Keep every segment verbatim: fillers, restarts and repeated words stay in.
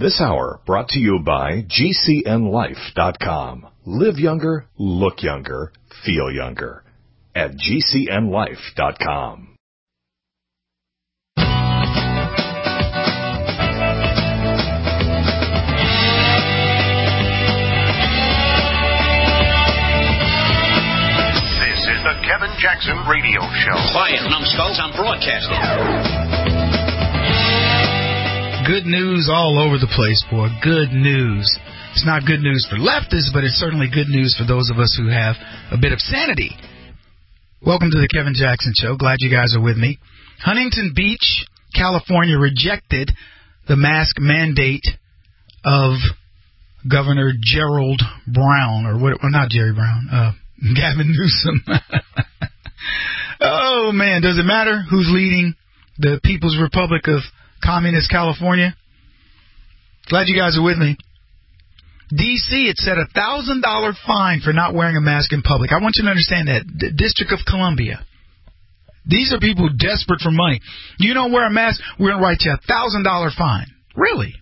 This hour brought to you by G C N life dot com. Live younger, look younger, feel younger. At G C N life dot com. The Kevin Jackson Radio Show. Quiet, numbskulls, I'm broadcasting. Good news all over the place, boy. Good news. It's not good news for leftists, but it's certainly good news for those of us who have a bit of sanity. Welcome to the Kevin Jackson Show. Glad you guys are with me. Huntington Beach, California rejected the mask mandate of Governor Gerald Brown, or what? Well, not Jerry Brown. Uh, Gavin Newsom. Oh, man. Does it matter who's leading the People's Republic of Communist California? Glad you guys are with me. D C had set a one thousand dollars fine for not wearing a mask in public. I want you to understand that. The District of Columbia. These are people desperate for money. You don't wear a mask, we're going to write you a one thousand dollars fine. Really?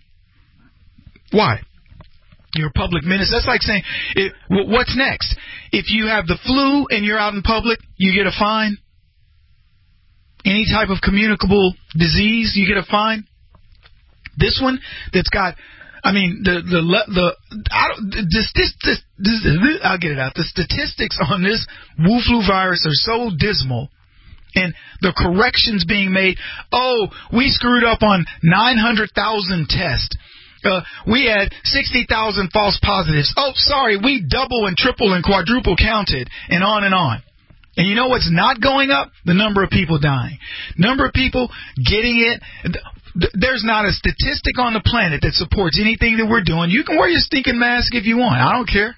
Why? You're a public menace. That's like saying, it, what's next? If you have the flu and you're out in public, you get a fine. Any type of communicable disease, you get a fine. This one that's got, I mean, the the the I don't, this, this, this, this, I'll get it out. The statistics on this Wu flu virus are so dismal, and the corrections being made. Oh, we screwed up on nine hundred thousand tests. Uh, we had sixty thousand false positives. Oh, sorry, we double and triple and quadruple counted, and on and on. And you know what's not going up? The number of people dying. Number of people getting it. There's not a statistic on the planet that supports anything that we're doing. You can wear your stinking mask if you want. I don't care.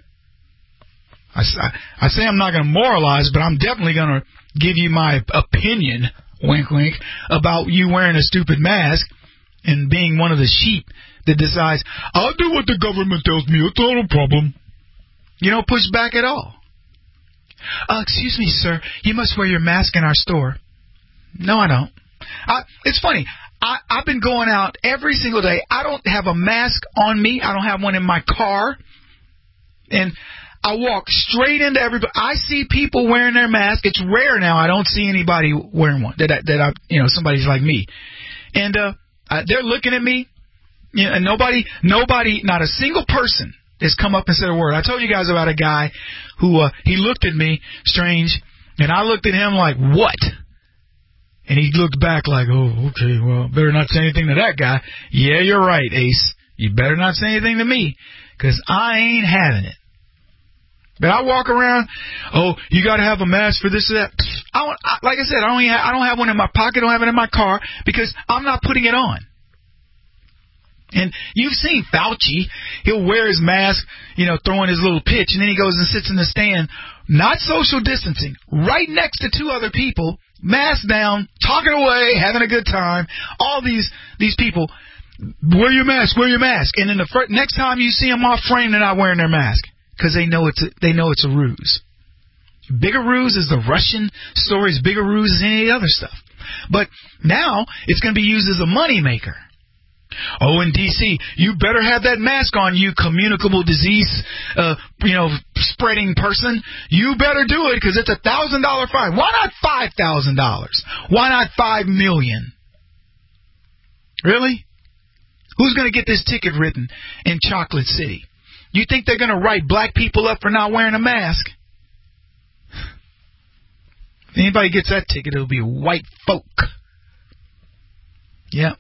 I, I say I'm not going to moralize, but I'm definitely going to give you my opinion, wink, wink, about you wearing a stupid mask and being one of the sheep that decides, I'll do what the government tells me. It's not a problem. You don't push back at all. Uh, excuse me, sir. You must wear your mask in our store. No, I don't. I, it's funny. I, I've been going out every single day. I don't have a mask on me. I don't have one in my car. And I walk straight into everybody. I see people wearing their mask. It's rare now. I don't see anybody wearing one that I, that I, you know, somebody's like me. And uh, I, they're looking at me. You know, and nobody, nobody, not a single person has come up and said a word. I told you guys about a guy who, uh, he looked at me strange, and I looked at him like, what? And he looked back like, oh, okay, well, better not say anything to that guy. Yeah, you're right, Ace. You better not say anything to me, because I ain't having it. But I walk around, oh, you got to have a mask for this or that. I don't, I, like I said, I don't, even have, I don't have one in my pocket. I don't have it in my car because I'm not putting it on. And you've seen Fauci. He'll wear his mask, you know, throwing his little pitch, and then he goes and sits in the stand, not social distancing, right next to two other people, mask down, talking away, having a good time. All these these people, wear your mask, wear your mask. And then the first, next time you see them off frame, they're not wearing their mask because they know it's a, they know it's a ruse. Bigger ruse is the Russian stories, bigger ruse is any other stuff. But now it's going to be used as a moneymaker. Oh, in D C, you better have that mask on, you communicable disease, uh, you know, spreading person. You better do it because it's a thousand dollar fine. Why not five thousand dollars? Why not five million? Really? Who's going to get this ticket written in Chocolate City? You think they're going to write black people up for not wearing a mask? If anybody gets that ticket, it'll be white folk. Yeah.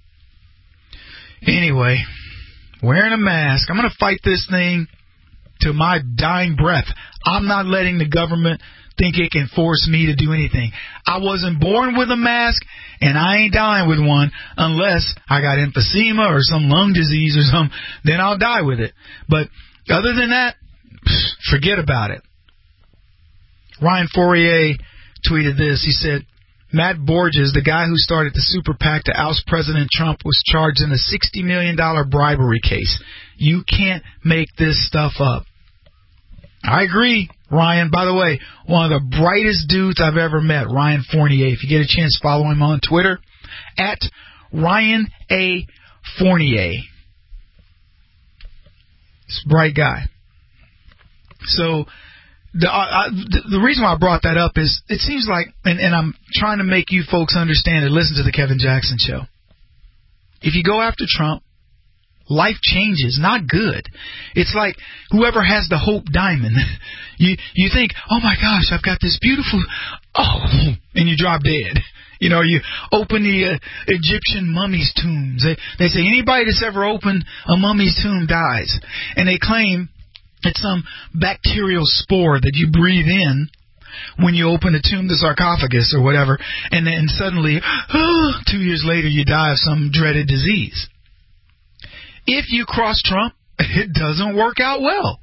Anyway, wearing a mask. I'm going to fight this thing to my dying breath. I'm not letting the government think it can force me to do anything. I wasn't born with a mask, and I ain't dying with one unless I got emphysema or some lung disease or something. Then I'll die with it. But other than that, forget about it. Ryan Fourier tweeted this. He said, Matt Borges, the guy who started the super PAC to oust President Trump, was charged in a sixty million dollars bribery case. You can't make this stuff up. I agree, Ryan. By the way, one of the brightest dudes I've ever met, Ryan Fournier. If you get a chance, follow him on Twitter, at Ryan A. Fournier. This bright guy. So the, uh, the the reason why I brought that up is it seems like, and, and I'm trying to make you folks understand and listen to the Kevin Jackson Show. If you go after Trump, life changes, not good. It's like whoever has the Hope Diamond. You you think, oh my gosh, I've got this beautiful, oh, and you drop dead. You know, you open the uh, Egyptian mummies' tombs. They, they say anybody that's ever opened a mummy's tomb dies. And they claim it's some bacterial spore that you breathe in when you open the tomb, the sarcophagus or whatever. And then suddenly, oh, two years later, you die of some dreaded disease. If you cross Trump, it doesn't work out well.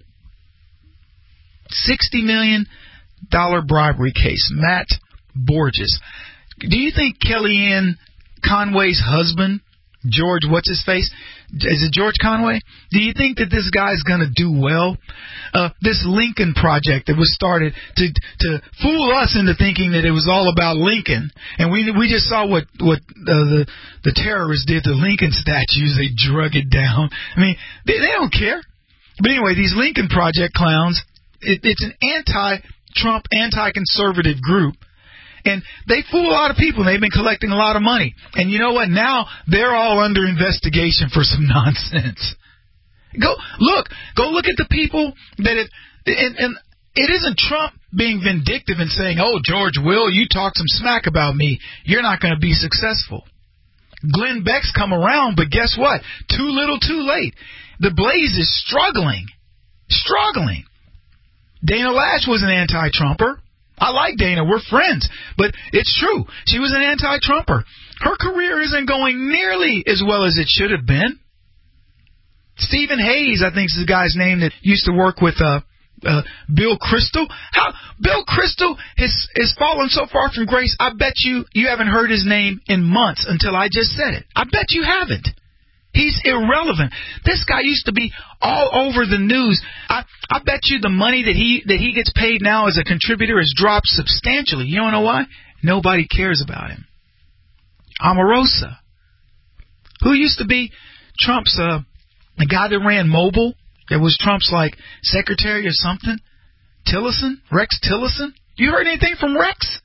sixty million dollars bribery case. Matt Borges. Do you think Kellyanne Conway's husband, George, what's his face? Is it George Conway? Do you think that this guy's going to do well? Uh, this Lincoln Project that was started to to fool us into thinking that it was all about Lincoln, and we we just saw what what uh, the the terrorists did to Lincoln statues. They drug it down. I mean, they, they don't care. But anyway, these Lincoln Project clowns, it, it's an anti-Trump, anti-conservative group. And they fool a lot of people, and they've been collecting a lot of money. And you know what? Now they're all under investigation for some nonsense. Go look. Go look at the people that it, and, and it isn't Trump being vindictive and saying, oh, George Will, you talk some smack about me. You're not going to be successful. Glenn Beck's come around, but guess what? Too little, too late. The Blaze is struggling. Struggling. Dana Lash was an anti-Trumper. I like Dana. We're friends. But it's true. She was an anti-Trumper. Her career isn't going nearly as well as it should have been. Stephen Hayes, I think is the guy's name that used to work with uh, uh, Bill Kristol. How Bill Kristol has, has fallen so far from grace, I bet you you haven't heard his name in months until I just said it. I bet you haven't. He's irrelevant. This guy used to be all over the news. I, I bet you the money that he that he gets paid now as a contributor has dropped substantially. You don't know why? Nobody cares about him. Omarosa, who used to be Trump's, uh, the guy that ran Mobile, that was Trump's, like, secretary or something? Tillerson? Rex Tillerson? You heard anything from Rex?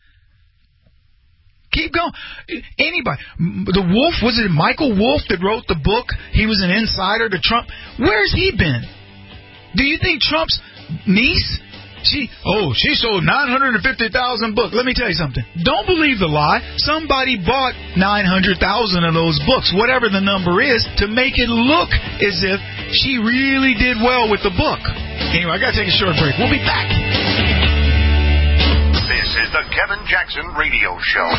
Keep going. Anybody. The Wolf, was it Michael Wolff that wrote the book? He was an insider to Trump. Where's he been? Do you think Trump's niece, she, oh, she sold nine hundred fifty thousand books. Let me tell you something. Don't believe the lie. Somebody bought nine hundred thousand of those books, whatever the number is, to make it look as if she really did well with the book. Anyway, I got to take a short break. We'll be back. This is the Kevin Jackson Radio Show.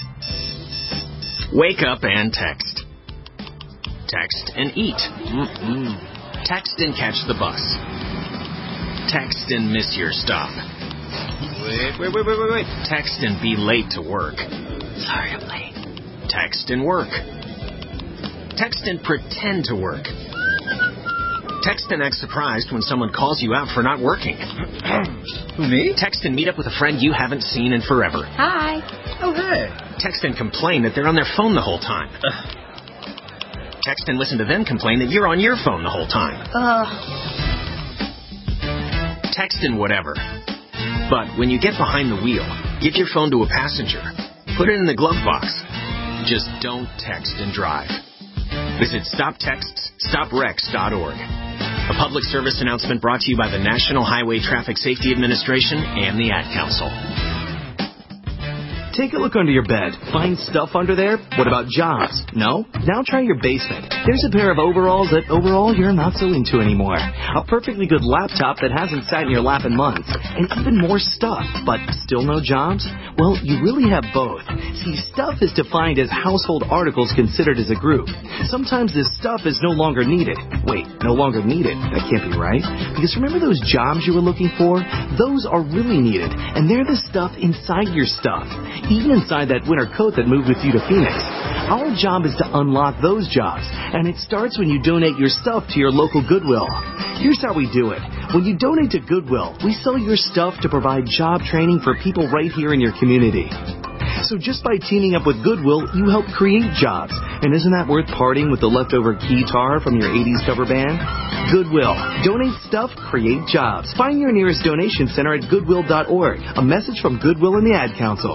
Wake up and text. Text and eat. Mm-mm. Text and catch the bus. Text and miss your stop. Wait, wait, wait, wait, wait, wait. Text and be late to work. Sorry, I'm late. Text and work. Text and pretend to work. Text and act surprised when someone calls you out for not working. Who, me? Text and meet up with a friend you haven't seen in forever. Hi. Oh, hey. Text and complain that they're on their phone the whole time. Ugh. Text and listen to them complain that you're on your phone the whole time. Ugh. Text and whatever. But when you get behind the wheel, give your phone to a passenger. Put it in the glove box. Just don't text and drive. Visit stop texts stop wrecks dot org. A public service announcement brought to you by the National Highway Traffic Safety Administration and the Ad Council. Take a look under your bed. Find stuff under there? What about jobs? No? Now try your basement. There's a pair of overalls that overall you're not so into anymore. A perfectly good laptop that hasn't sat in your lap in months. And even more stuff, but still no jobs? Well, you really have both. See, stuff is defined as household articles considered as a group. Sometimes this stuff is no longer needed. Wait, no longer needed? That can't be right. Because remember those jobs you were looking for? Those are really needed. And they're the stuff inside your stuff. Even inside that winter coat that moved with you to Phoenix. Our job is to unlock those jobs, and it starts when you donate your stuff to your local Goodwill. Here's how we do it. When you donate to Goodwill, we sell your stuff to provide job training for people right here in your community. So just by teaming up with Goodwill, you help create jobs. And isn't that worth parting with the leftover guitar from your eighties cover band? Goodwill. Donate stuff, create jobs. Find your nearest donation center at goodwill dot org. A message from Goodwill and the Ad Council.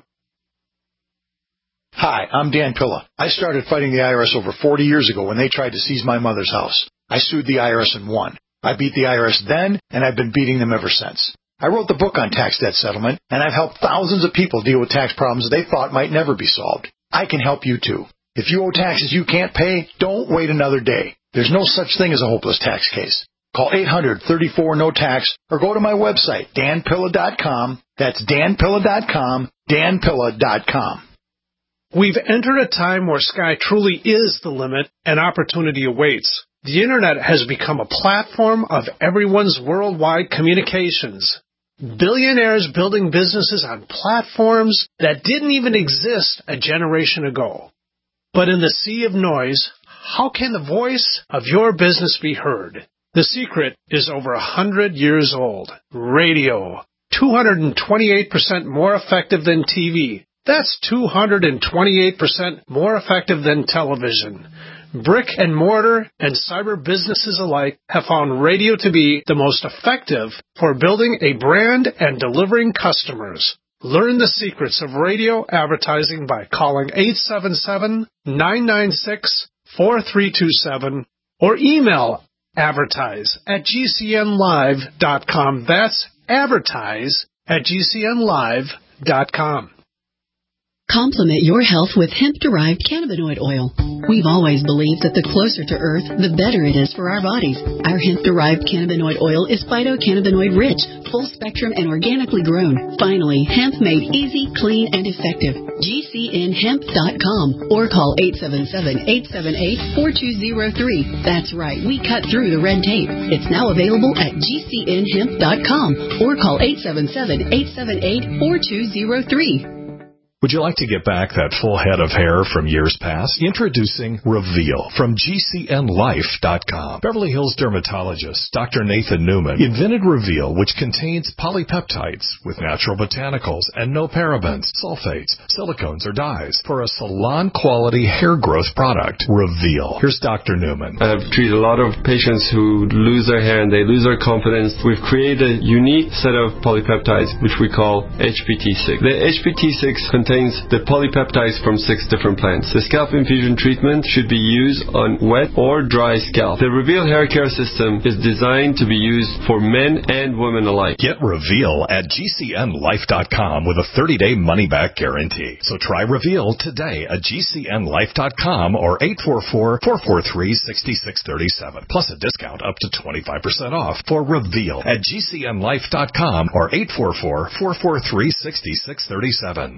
Hi, I'm Dan Pilla. I started fighting the I R S over forty years ago when they tried to seize my mother's house. I sued the I R S and won. I beat the I R S then, and I've been beating them ever since. I wrote the book on tax debt settlement, and I've helped thousands of people deal with tax problems they thought might never be solved. I can help you too. If you owe taxes you can't pay, don't wait another day. There's no such thing as a hopeless tax case. Call eight hundred, thirty-four, no tax or go to my website, dan pilla dot com. That's dan pilla dot com, dan pilla dot com. We've entered a time where sky truly is the limit and opportunity awaits. The Internet has become a platform of everyone's worldwide communications. Billionaires building businesses on platforms that didn't even exist a generation ago. But in the sea of noise, how can the voice of your business be heard? The secret is over a hundred years old. Radio. two hundred twenty-eight percent more effective than T V. That's two hundred twenty-eight percent more effective than television. Brick and mortar and cyber businesses alike have found radio to be the most effective for building a brand and delivering customers. Learn the secrets of radio advertising by calling eight seven seven, nine nine six, four three two seven or email advertise at g c n live dot com. That's advertise at g c n live dot com. Complement your health with hemp-derived cannabinoid oil. We've always believed that the closer to Earth, the better it is for our bodies. Our hemp-derived cannabinoid oil is phytocannabinoid-rich, full-spectrum, and organically grown. Finally, hemp made easy, clean, and effective. g c n hemp dot com or call eight seven seven, eight seven eight, four two zero three. That's right, we cut through the red tape. It's now available at g c n hemp dot com or call eight seven seven, eight seven eight, four two zero three. Would you like to get back that full head of hair from years past? Introducing Reveal from G C N life dot com. Beverly Hills dermatologist Doctor Nathan Newman invented Reveal, which contains polypeptides with natural botanicals and no parabens, sulfates, silicones, or dyes for a salon-quality hair growth product. Reveal. Here's Doctor Newman. I've treated a lot of patients who lose their hair and they lose their confidence. We've created a unique set of polypeptides, which we call H P T six. The H P T six contains the polypeptides from six different plants. The scalp infusion treatment should be used on wet or dry scalp. The Reveal hair care system is designed to be used for men and women alike. Get Reveal at g c n life dot com with a thirty-day money-back guarantee. So try Reveal today at g c n life dot com or eight four four, four four three, six six three seven. Plus a discount up to twenty-five percent off for Reveal at g c n life dot com or eight four four, four four three, six six three seven.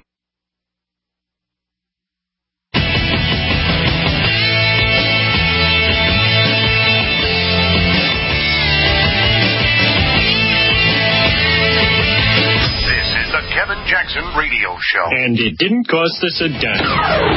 Kevin Jackson Radio Show. And it didn't cost us a dime.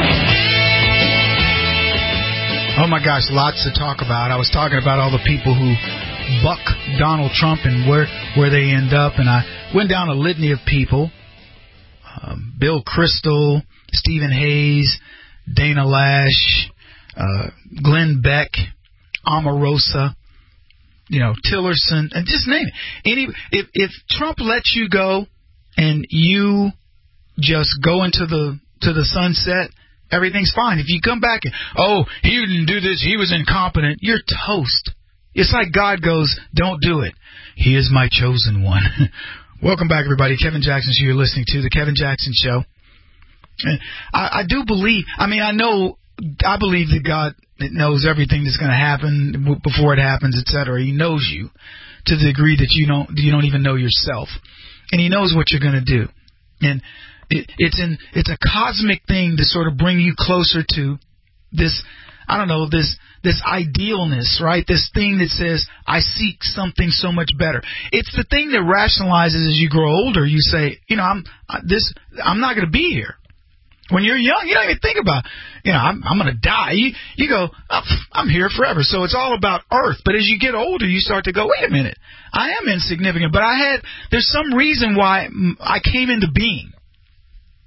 Oh, my gosh, lots to talk about. I was talking about all the people who buck Donald Trump and where, where they end up, and I went down a litany of people. Um, Bill Kristol, Stephen Hayes, Dana Lash, uh, Glenn Beck, Omarosa, you know, Tillerson, and just name it. Any, if, if Trump lets you go, and you just go into the to the sunset, everything's fine. If you come back and, oh, he didn't do this, he was incompetent, you're toast. It's like God goes, don't do it. He is my chosen one. Welcome back, everybody. Kevin Jackson Show. You're listening to The Kevin Jackson Show. I, I do believe, I mean, I know, I believe that God knows everything that's going to happen before it happens, et cetera. He knows you to the degree that you don't you don't even know yourself. And he knows what you're going to do. And it, it's in it's a cosmic thing to sort of bring you closer to this, I don't know, this this idealness, right? This thing that says, I seek something so much better. It's the thing that rationalizes as you grow older. You say, you know, I'm this I'm not going to be here. When you're young, you don't even think about, you know, I'm, I'm going to die. You, you go, oh, I'm here forever. So it's all about earth. But as you get older, you start to go, wait a minute, I am insignificant. But I had, there's some reason why I came into being.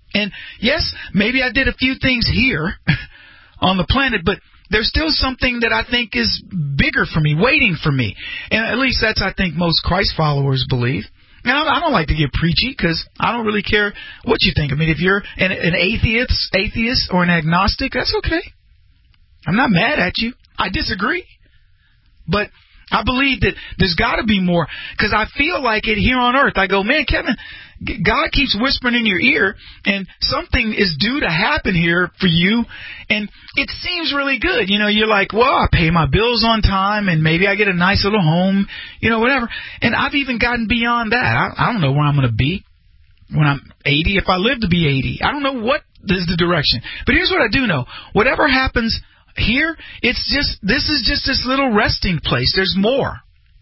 And yes, maybe I did a few things here on the planet, but there's still something that I think is bigger for me, waiting for me. And at least that's, I think, most Christ followers believe. And I don't like to get preachy because I don't really care what you think. I mean, if you're an, an atheist, atheist or an agnostic, that's okay. I'm not mad at you. I disagree. But I believe that there's got to be more, because I feel like it here on earth. I go, man, Kevin, God keeps whispering in your ear, and something is due to happen here for you, and it seems really good. You know, you're like, well, I pay my bills on time, and maybe I get a nice little home, you know, whatever. And I've even gotten beyond that. I, I don't know where I'm going to be when I'm eighty, if I live to be eighty. I don't know what is the direction. But here's what I do know. Whatever happens here, it's just, this is just this little resting place. There's more.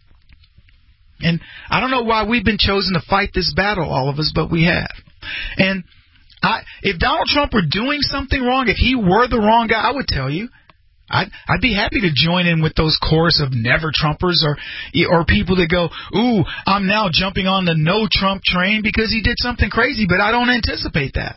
And I don't know why we've been chosen to fight this battle, all of us, but we have. And I, if Donald Trump were doing something wrong, if he were the wrong guy, I would tell you, I'd, I'd be happy to join in with those chorus of never Trumpers or or people that go, ooh, I'm now jumping on the no Trump train because he did something crazy, but I don't anticipate that.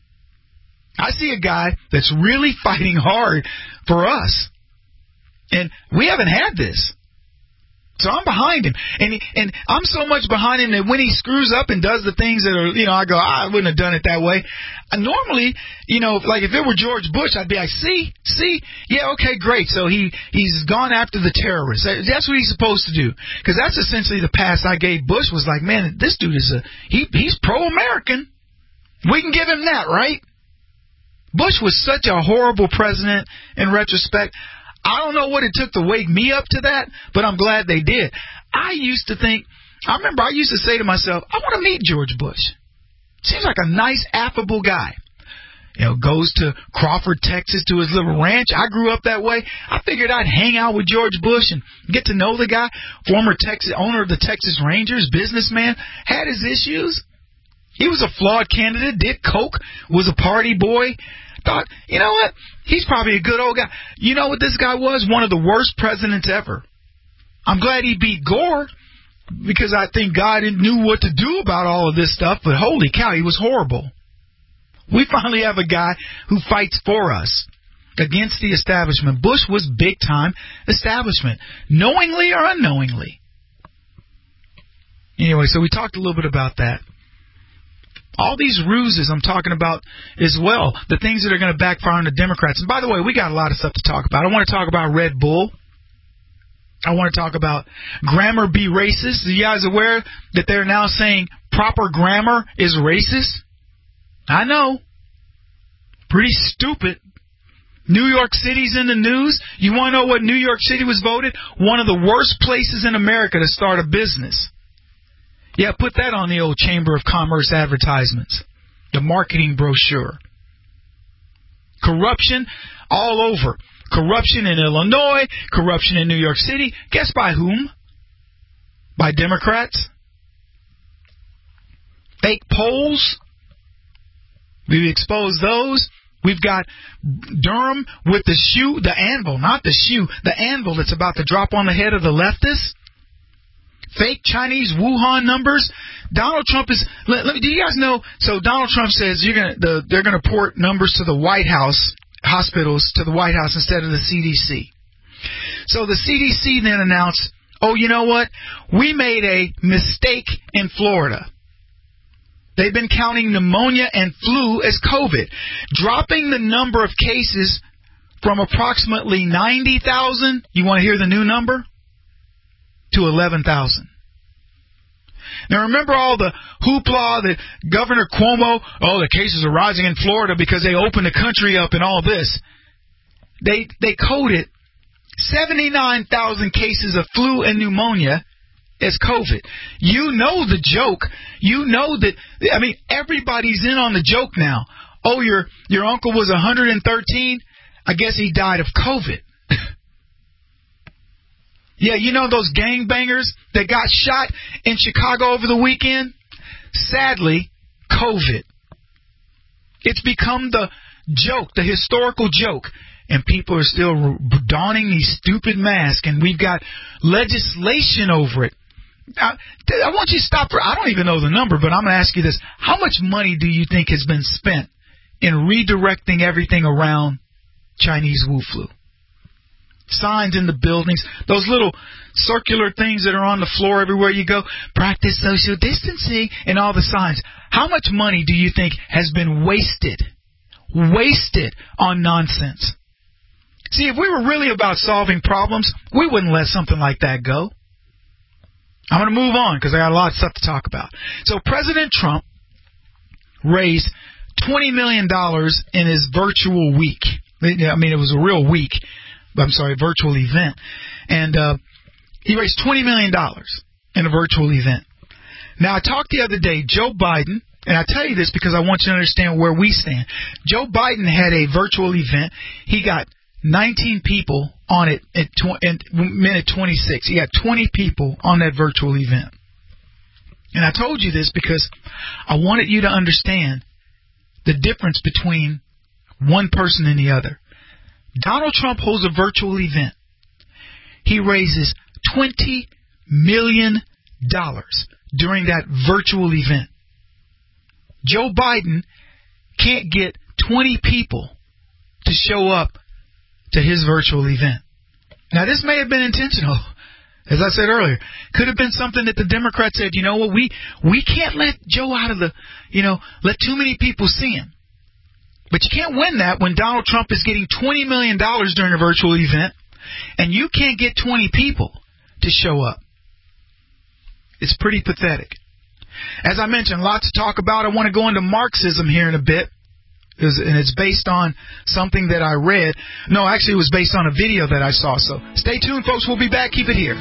I see a guy that's really fighting hard for us, and we haven't had this. So I'm behind him, and and I'm so much behind him that when he screws up and does the things that are, you know, I go, I wouldn't have done it that way. And normally, you know, like if it were George Bush, I'd be like, see, see, yeah, okay, great. So he he's gone after the terrorists. That's what he's supposed to do, because that's essentially the pass I gave Bush. Was like, man, this dude is a he he's pro-American. We can give him that, right? Bush was such a horrible president in retrospect. I don't know what it took to wake me up to that, but I'm glad they did. I used to think, I remember I used to say to myself, I want to meet George Bush. Seems like a nice, affable guy. You know, goes to Crawford, Texas, to his little ranch. I grew up that way. I figured I'd hang out with George Bush and get to know the guy. Former Texas owner of the Texas Rangers, businessman, had his issues. He was a flawed candidate, did coke, was a party boy. Thought, you know what? He's probably a good old guy. You know what this guy was? One of the worst presidents ever. I'm glad he beat Gore, because I think God knew what to do about all of this stuff, but holy cow, he was horrible. We finally have a guy who fights for us against the establishment. Bush was big time establishment, knowingly or unknowingly. Anyway, so we talked a little bit about that. All these ruses I'm talking about as well, the things that are going to backfire on the Democrats. And by the way, we got a lot of stuff to talk about. I want to talk about Red Bull. I want to talk about grammar be racist. Are you guys aware that they're now saying proper grammar is racist? I know. Pretty stupid. New York City's in the news. You want to know what New York City was voted? One of the worst places in America to start a business. Yeah, put that on the old Chamber of Commerce advertisements, the marketing brochure. Corruption all over. Corruption in Illinois, corruption in New York City. Guess by whom? By Democrats. Fake polls. We've exposed those. We've got Durham with the shoe, the anvil, not the shoe, the anvil that's about to drop on the head of the leftists. Fake Chinese Wuhan numbers. Donald Trump is. Let, let me. Do you guys know? So Donald Trump says you're gonna. The, they're gonna port numbers to the White House hospitals to the White House instead of the C D C. So the C D C then announced, "Oh, you know what? We made a mistake in Florida. They've been counting pneumonia and flu as COVID, dropping the number of cases from approximately ninety thousand. You want to hear the new number? To eleven thousand. Now remember all the hoopla that Governor Cuomo, oh, the cases are rising in Florida because they opened the country up and all this. They they coded seventy-nine thousand cases of flu and pneumonia as COVID. You know the joke. You know that, I mean, everybody's in on the joke now. Oh, your your uncle was one hundred thirteen. I guess he died of COVID. Yeah, you know those gangbangers that got shot in Chicago over the weekend? Sadly, COVID. It's become the joke, the historical joke. And people are still donning these stupid masks, and we've got legislation over it. I, I want you to stop for, I don't even know the number, but I'm going to ask you this. How much money do you think has been spent in redirecting everything around Chinese Wu flu? Signs in the buildings, those little circular things that are on the floor everywhere you go, practice social distancing, and all the signs. How much money do you think has been wasted, wasted on nonsense? See, if we were really about solving problems, we wouldn't let something like that go. I'm going to move on because I got a lot of stuff to talk about. So President Trump raised twenty million dollars in his virtual week. I mean, it was a real week. I'm sorry, virtual event. And uh, he raised twenty million dollars in a virtual event. Now, I talked the other day, Joe Biden, and I tell you this because I want you to understand where we stand. Joe Biden had a virtual event. He got nineteen people on it at tw- at minute twenty-six. He had twenty people on that virtual event. And I told you this because I wanted you to understand the difference between one person and the other. Donald Trump holds a virtual event. He raises twenty million dollars during that virtual event. Joe Biden can't get twenty people to show up to his virtual event. Now, this may have been intentional. As I said earlier, could have been something that the Democrats said, you know what, we, we can't let Joe out of the, you know, let too many people see him. But you can't win that when Donald Trump is getting twenty million dollars during a virtual event and you can't get twenty people to show up. It's pretty pathetic. As I mentioned, lots to talk about. I want to go into Marxism here in a bit. And it's based on something that I read. No, actually, it was based on a video that I saw. So stay tuned, folks. We'll be back. Keep it here.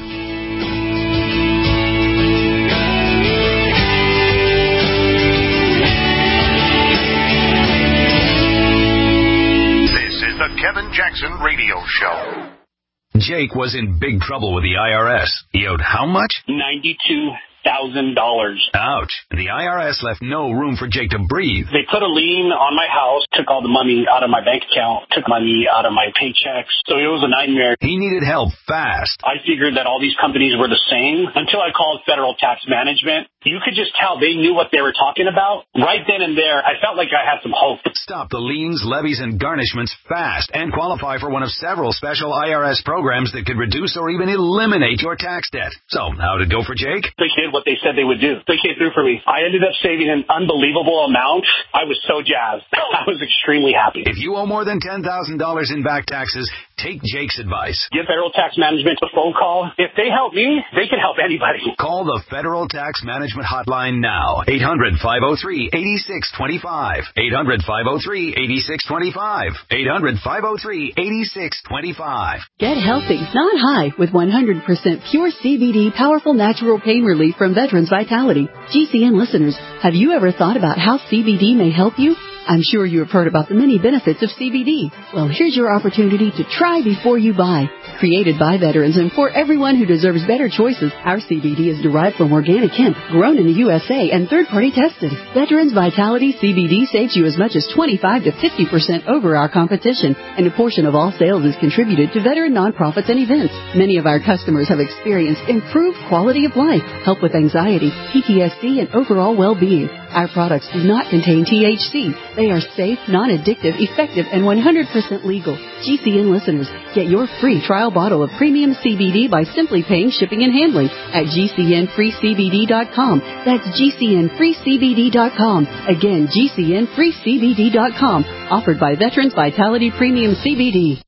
This is the Kevin Jackson Radio Show. Jake was in big trouble with the I R S. He owed how much? ninety-two thousand dollars. Ouch. The I R S left no room for Jake to breathe. They put a lien on my house, took all the money out of my bank account, took money out of my paychecks. So it was a nightmare. He needed help fast. I figured that all these companies were the same until I called Federal Tax Management. You could just tell they knew what they were talking about. Right then and there, I felt like I had some hope. Stop the liens, levies, and garnishments fast and qualify for one of several special I R S programs that could reduce or even eliminate your tax debt. So, how did it go for Jake? They did what they said they would do. They came through for me. I ended up saving an unbelievable amount. I was so jazzed. I was extremely happy. If you owe more than ten thousand dollars in back taxes, take Jake's advice. Give Federal Tax Management a phone call. If they help me, they can help anybody. Call the Federal Tax Management Hotline now. eight hundred, five oh three, eight six two five. eight hundred, five oh three, eight six two five. eight hundred, five oh three, eight six two five. Get healthy, not high, with one hundred percent pure C B D powerful natural pain relief from Veterans Vitality. G C N listeners, have you ever thought about how C B D may help you? I'm sure you have heard about the many benefits of C B D. Well, here's your opportunity to try before you buy. Created by veterans and for everyone who deserves better choices, our C B D is derived from organic hemp, grown in the U S A and third-party tested. Veterans Vitality C B D saves you as much as twenty-five to fifty percent over our competition, and a portion of all sales is contributed to veteran nonprofits and events. Many of our customers have experienced improved quality of life, help with anxiety, P T S D, and overall well-being. Our products do not contain T H C. They are safe, non-addictive, effective, and one hundred percent legal. G C N listeners, get your free trial bottle of premium C B D by simply paying shipping and handling at G C N free C B D dot com. That's G C N free C B D dot com. Again, G C N free C B D dot com. Offered by Veterans Vitality Premium C B D.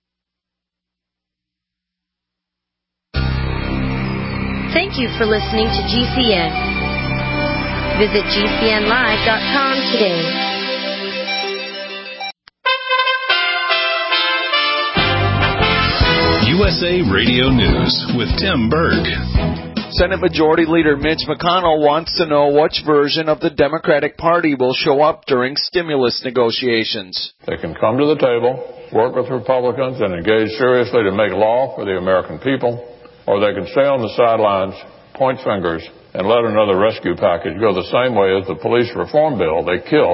Thank you for listening to G C N. Visit G C N live dot com today. U S A Radio News with Tim Berg. Senate Majority Leader Mitch McConnell wants to know which version of the Democratic Party will show up during stimulus negotiations. They can come to the table, work with Republicans, and engage seriously to make law for the American people, or they can stay on the sidelines, point fingers, and let another rescue package go the same way as the police reform bill they killed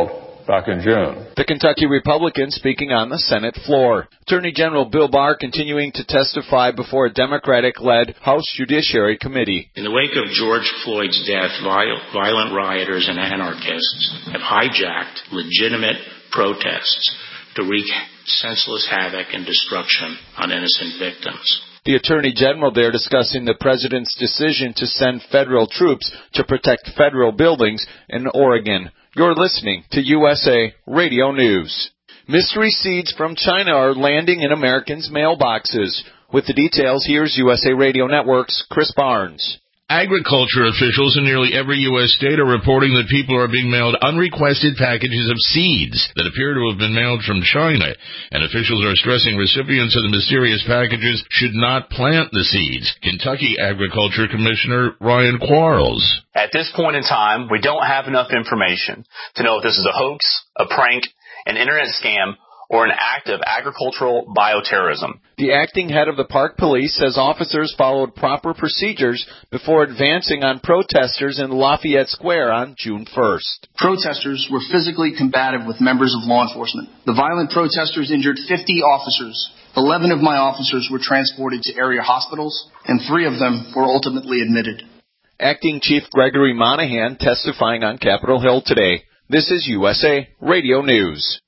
back in June. The Kentucky Republican speaking on the Senate floor. Attorney General Bill Barr continuing to testify before a Democratic-led House Judiciary Committee. In the wake of George Floyd's death, violent rioters and anarchists have hijacked legitimate protests to wreak senseless havoc and destruction on innocent victims. The Attorney General there discussing the President's decision to send federal troops to protect federal buildings in Oregon. You're listening to U S A Radio News. Mystery seeds from China are landing in Americans' mailboxes. With the details, here's U S A Radio Network's Chris Barnes. Agriculture officials in nearly every U S state are reporting that people are being mailed unrequested packages of seeds that appear to have been mailed from China, and officials are stressing recipients of the mysterious packages should not plant the seeds. Kentucky Agriculture Commissioner Ryan Quarles. At this point in time, we don't have enough information to know if this is a hoax, a prank, an internet scam, or an act of agricultural bioterrorism. The acting head of the Park Police says officers followed proper procedures before advancing on protesters in Lafayette Square on June first. Protesters were physically combative with members of law enforcement. The violent protesters injured fifty officers. Eleven of my officers were transported to area hospitals, and three of them were ultimately admitted. Acting Chief Gregory Monahan testifying on Capitol Hill today. This is U S A Radio News.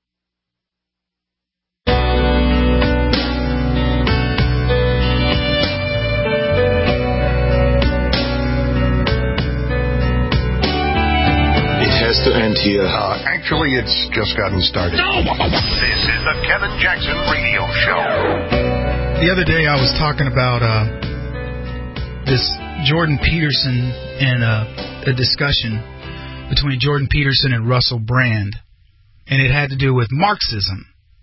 To end here. Uh, actually, it's just gotten started. This is the Kevin Jackson Radio Show. The other day I was talking about uh, this Jordan Peterson and uh, a discussion between Jordan Peterson and Russell Brand, and it had to do with Marxism.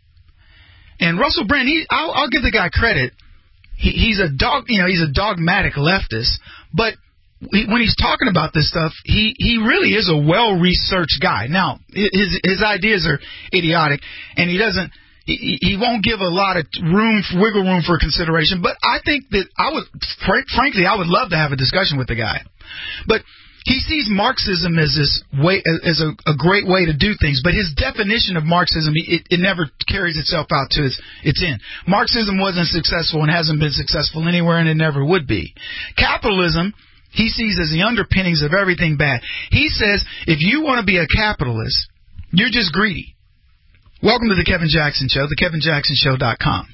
And Russell Brand, he, I'll, I'll give the guy credit. He, he's a dog, you know, he's a dogmatic leftist, but when he's talking about this stuff, he, he really is a well-researched guy. Now, his his ideas are idiotic, and he doesn't he, he won't give a lot of room, wiggle room for consideration. But I think that I would, frankly, I would love to have a discussion with the guy. But he sees Marxism as this way, as a, a great way to do things. But his definition of Marxism, it, it never carries itself out to its, its end. Marxism wasn't successful and hasn't been successful anywhere, and it never would be. Capitalism, he sees as the underpinnings of everything bad. He says, if you want to be a capitalist, you're just greedy. Welcome to the Kevin Jackson Show, the kevin jackson show dot com.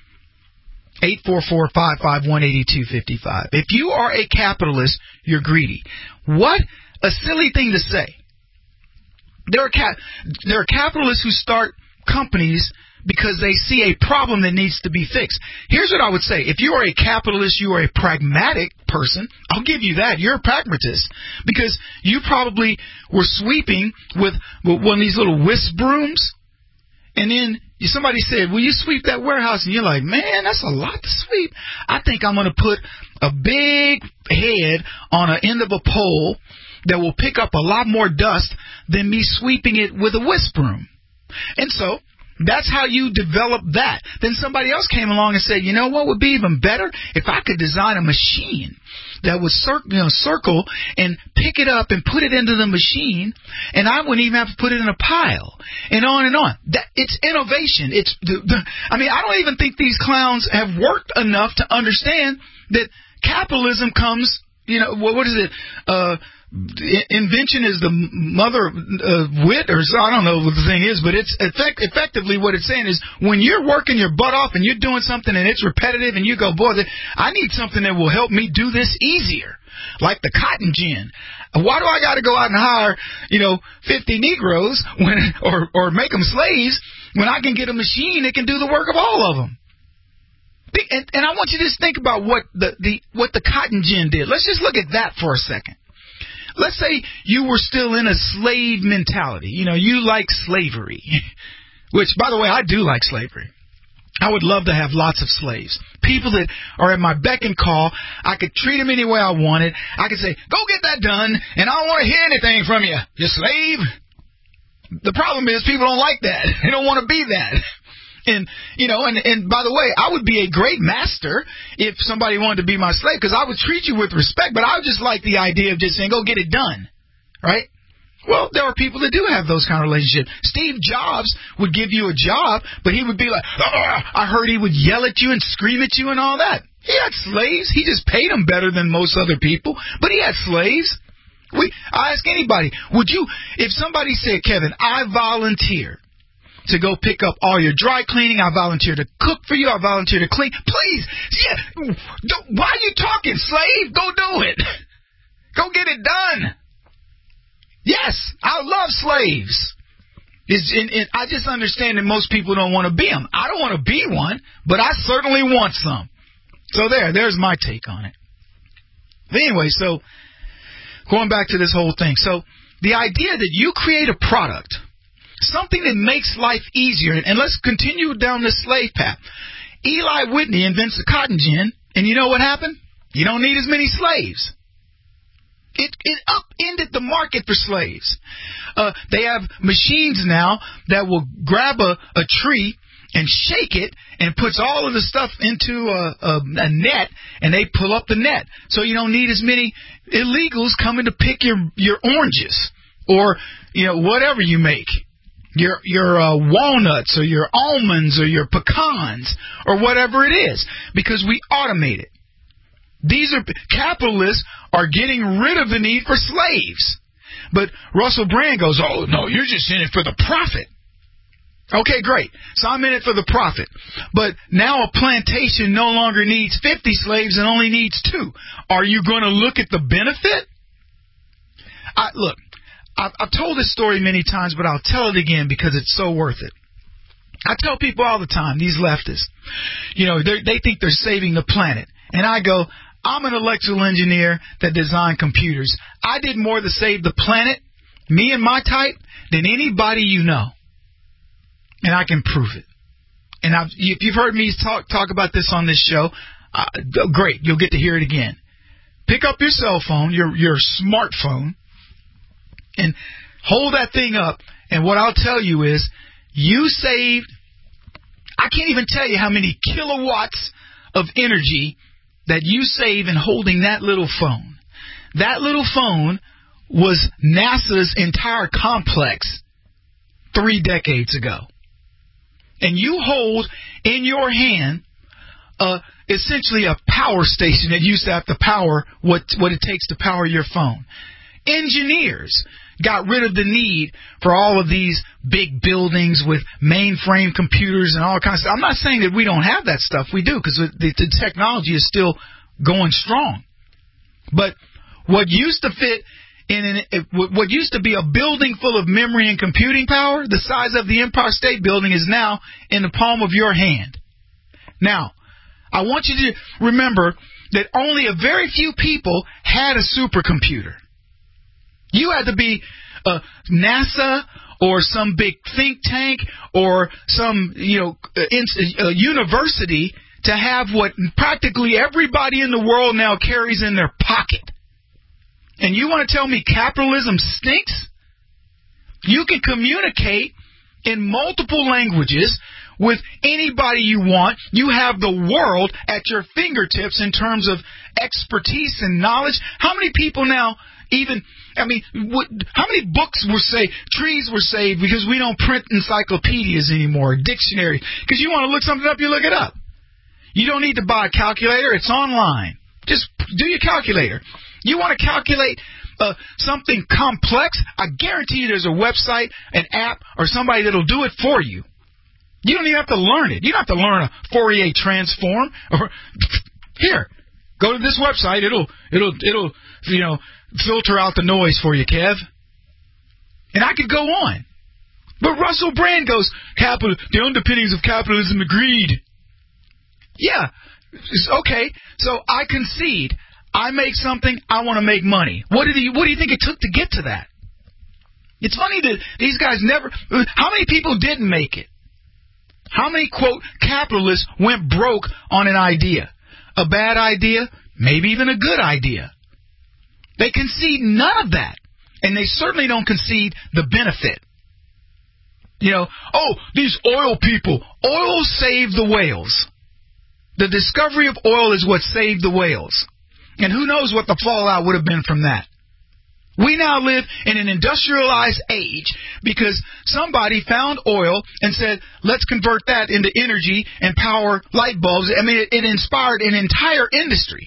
eight four four, five five one, eight two five five. If you are a capitalist, you're greedy. What a silly thing to say. There are, cap- there are capitalists who start companies because they see a problem that needs to be fixed. Here's what I would say. If you are a capitalist, you are a pragmatic person. I'll give you that. You're a pragmatist. Because you probably were sweeping with one of these little whisk brooms, and then somebody said, will you sweep that warehouse? And you're like, man, that's a lot to sweep. I think I'm going to put a big head on an end of a pole that will pick up a lot more dust than me sweeping it with a whisk broom. And so that's how you develop that. Then somebody else came along and said, you know what would be even better? If I could design a machine that would cir- you know, circle and pick it up and put it into the machine, and I wouldn't even have to put it in a pile, and on and on. That, it's innovation. It's the, the, I mean, I don't even think these clowns have worked enough to understand that capitalism comes, you know, what, what is it, uh, invention is the mother of wit, or so, I don't know what the thing is, but it's effect, effectively what it's saying is when you're working your butt off and you're doing something and it's repetitive and you go, boy, I need something that will help me do this easier, like the cotton gin. Why do I got to go out and hire, you know, fifty Negroes when, or or make them slaves when I can get a machine that can do the work of all of them? And, and I want you to just think about what the, the what the cotton gin did. Let's just look at that for a second. Let's say you were still in a slave mentality. You know, you like slavery, which, by the way, I do like slavery. I would love to have lots of slaves, people that are at my beck and call. I could treat them any way I wanted. I could say, go get that done, and I don't want to hear anything from you, you slave. The problem is people don't like that. They don't want to be that. And, you know, and, and by the way, I would be a great master if somebody wanted to be my slave, because I would treat you with respect, but I would just like the idea of just saying, go get it done, right? Well, there are people that do have those kind of relationships. Steve Jobs would give you a job, but he would be like, I heard he would yell at you and scream at you and all that. He had slaves. He just paid them better than most other people, but he had slaves. We, I ask anybody, would you, if somebody said, Kevin, I volunteer to go pick up all your dry cleaning, I volunteer to cook for you, I volunteer to clean, please, yeah, why are you talking, slave? Go do it. Go get it done. Yes, I love slaves. It's, and, and I just understand that most people don't want to be them. I don't want to be one, but I certainly want some. So there, there's my take on it. But anyway, so going back to this whole thing. So the idea that you create a product, something that makes life easier, and let's continue down this slave path. Eli Whitney invents the cotton gin, and you know what happened? You don't need as many slaves. It, it upended the market for slaves. Uh, they have machines now that will grab a, a tree and shake it and puts all of the stuff into a, a, a net, and they pull up the net. So you don't need as many illegals coming to pick your, your oranges or, you know, whatever you make. Your your uh, walnuts or your almonds or your pecans or whatever it is, because we automate it. These are capitalists are getting rid of the need for slaves. But Russell Brand goes, oh, no, you're just in it for the profit. Okay, great. So I'm in it for the profit. But now a plantation no longer needs fifty slaves and only needs two. Are you going to look at the benefit? I, look, I've, I've told this story many times, but I'll tell it again because it's so worth it. I tell people all the time, these leftists, you know, they think they're saving the planet. And I go, I'm an electrical engineer that designed computers. I did more to save the planet, me and my type, than anybody you know. And I can prove it. And I've, if you've heard me talk talk about this on this show, uh, great, you'll get to hear it again. Pick up your cell phone, your your smartphone, and hold that thing up. And what I'll tell you is, you saved, I can't even tell you how many kilowatts of energy that you save in holding that little phone. That little phone was NASA's entire complex three decades ago. And you hold in your hand uh, essentially a power station that used to have to power what, what it takes to power your phone. Engineers got rid of the need for all of these big buildings with mainframe computers and all kinds of stuff. I'm not saying that we don't have that stuff. We do, because the, the technology is still going strong. But what used to fit in an, what used to be a building full of memory and computing power, the size of the Empire State Building, is now in the palm of your hand. Now, I want you to remember that only a very few people had a supercomputer. You had to be uh, NASA or some big think tank or some, you know, uh, in, uh, university to have what practically everybody in the world now carries in their pocket. And you want to tell me capitalism stinks? You can communicate in multiple languages with anybody you want. You have the world at your fingertips in terms of expertise and knowledge. How many people now even, I mean, what, how many books were saved, trees were saved because we don't print encyclopedias anymore, dictionaries? Because you want to look something up, you look it up. You don't need to buy a calculator. It's online. Just do your calculator. You want to calculate uh, something complex? I guarantee you there's a website, an app, or somebody that'll do it for you. You don't even have to learn it. You don't have to learn a Fourier transform. Or here, go to this website. It'll, it'll, it'll, you know, filter out the noise for you, Kev. And I could go on. But Russell Brand goes, capital, the underpinnings of capitalism are greed. Yeah, okay. So I concede. I make something, I want to make money. What did he, what do you think it took to get to that? It's funny that these guys never, how many people didn't make it? How many, quote, capitalists went broke on an idea? A bad idea? Maybe even a good idea. They concede none of that. And they certainly don't concede the benefit. You know, oh, these oil people, oil saved the whales. The discovery of oil is what saved the whales. And who knows what the fallout would have been from that. We now live in an industrialized age because somebody found oil and said, let's convert that into energy and power light bulbs. I mean, it, it inspired an entire industry.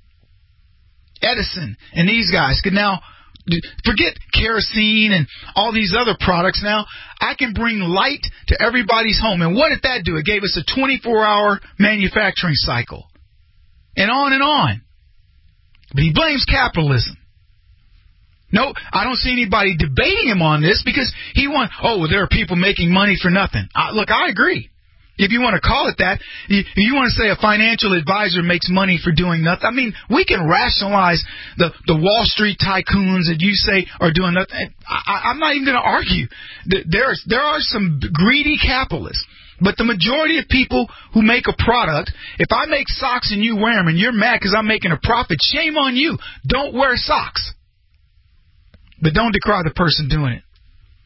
Edison and these guys could now forget kerosene and all these other products. Now I can bring light to everybody's home. And what did that do? It gave us a twenty-four hour manufacturing cycle. And on and on. But he blames capitalism. No, I don't see anybody debating him on this because he wants, oh, well, there are people making money for nothing. Uh, look, I agree. If you want to call it that, you, you want to say a financial advisor makes money for doing nothing. I mean, we can rationalize the, the Wall Street tycoons that you say are doing nothing. I, I'm not even going to argue. There are, there are some greedy capitalists. But the majority of people who make a product, if I make socks and you wear them and you're mad because I'm making a profit, shame on you. Don't wear socks. But don't decry the person doing it.